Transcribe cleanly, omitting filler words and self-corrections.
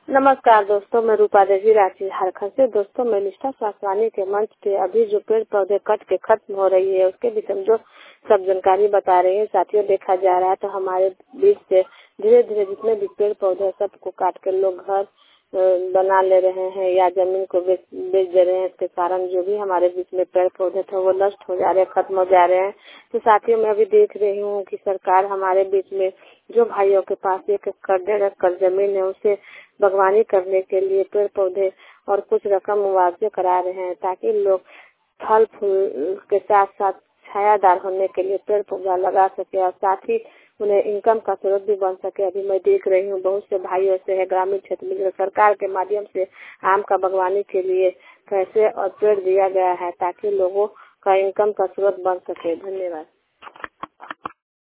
नमस्कार दोस्तों, मैं रूपा देवी रांची झारखंड से। दोस्तों, मैं निष्ठा सासवानी के मंच पे अभी जो पेड़ पौधे कट के खत्म हो रही है उसके बीच हम जो सब जानकारी बता रहे हैं साथियों, देखा जा रहा है तो हमारे बीच से धीरे धीरे जितने भी पेड़ पौधे सबको काट कर लोग घर बना ले रहे हैं या जमीन को बेच दे रहे हैं। इसके कारण जो भी हमारे बीच में पेड़ पौधे थे वो नष्ट हो जा रहे हैं, खत्म हो जा रहे हैं। तो साथियों, मैं अभी देख रही हूँ कि सरकार हमारे बीच में जो भाइयों के पास 1 एकड़ जमीन है उसे बागवानी करने के लिए पेड़ पौधे और कुछ रकम मुआवजे करा रहे हैं, ताकि लोग फल फूल के साथ साथ छायादार होने के लिए पेड़ पौधा लगा सके और साथ ही उन्हें इनकम का स्रोत भी बन सके। अभी मैं देख रही हूँ बहुत से भाइयों से है ग्रामीण क्षेत्र में जो सरकार के माध्यम से आम का बागवानी के लिए पैसे और पेड़ दिया गया है ताकि लोगों का इनकम का स्रोत बन सके। धन्यवाद।